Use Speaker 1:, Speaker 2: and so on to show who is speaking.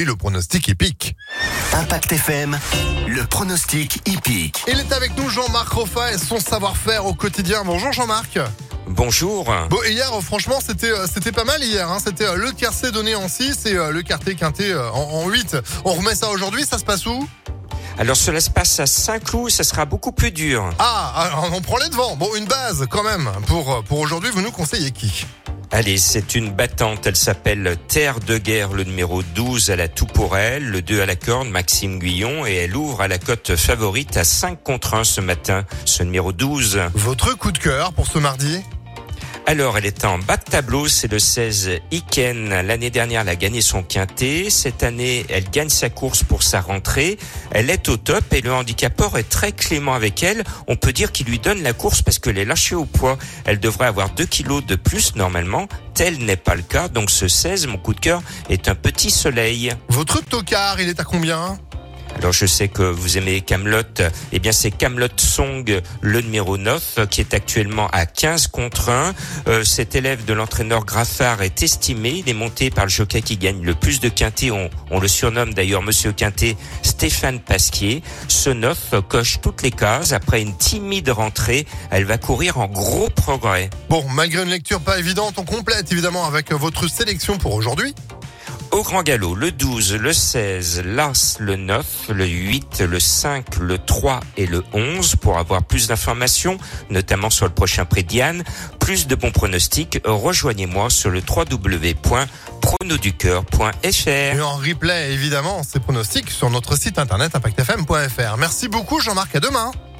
Speaker 1: aujourd'hui le pronostic hippique.
Speaker 2: Impact FM, le pronostic hippique.
Speaker 1: Il est avec nous Jean-Marc Roffa et son savoir-faire au quotidien. Bonjour Jean-Marc.
Speaker 3: Bonjour.
Speaker 1: Bon, hier, franchement, c'était pas mal hier. C'était le tiercé donné en 6 et le quarté quinté en 8. On remet ça aujourd'hui, ça se passe où ?
Speaker 3: Alors cela se passe à Saint-Cloud, ça sera beaucoup plus dur.
Speaker 1: Alors, on prend les devants. Bon, une base quand même. Pour aujourd'hui, vous nous conseillez qui ?
Speaker 3: Allez, c'est une battante, elle s'appelle Terre de Guerre, le numéro 12 à la tout pour elle, le 2 à la corne, Maxime Guyon, et elle ouvre à la cote favorite à 5-1 ce matin, ce numéro 12.
Speaker 1: Votre coup de cœur pour ce mardi ?
Speaker 3: Alors, elle est en bas de tableau, c'est le 16 Iken. L'année dernière, elle a gagné son quintet. Cette année, elle gagne sa course pour sa rentrée. Elle est au top et le handicapeur est très clément avec elle. On peut dire qu'il lui donne la course parce qu'elle est lâchée au poids. Elle devrait avoir 2 kilos de plus normalement. Tel n'est pas le cas. Donc ce 16, mon coup de cœur, est un petit soleil.
Speaker 1: Votre tocard, il est à combien ?
Speaker 3: Alors je sais que vous aimez Kaamelott, eh bien c'est Kaamelott Song, le numéro 9, qui est actuellement à 15-1. Cet élève de l'entraîneur Graffard est estimé, il est monté par le jockey qui gagne le plus de quintés, on le surnomme d'ailleurs Monsieur Quintet, Stéphane Pasquier. Ce 9 coche toutes les cases, après une timide rentrée, elle va courir en gros progrès.
Speaker 1: Bon, malgré une lecture pas évidente, on complète évidemment avec votre sélection pour aujourd'hui.
Speaker 3: Au grand galop, le 12, le 16, l'As, le 9, le 8, le 5, le 3 et le 11. Pour avoir plus d'informations, notamment sur le prochain prix Diane, plus de bons pronostics, rejoignez-moi sur le www.pronoducœur.fr.
Speaker 1: Et en replay, évidemment, ces pronostics sur notre site internet impactfm.fr. Merci beaucoup Jean-Marc, à demain.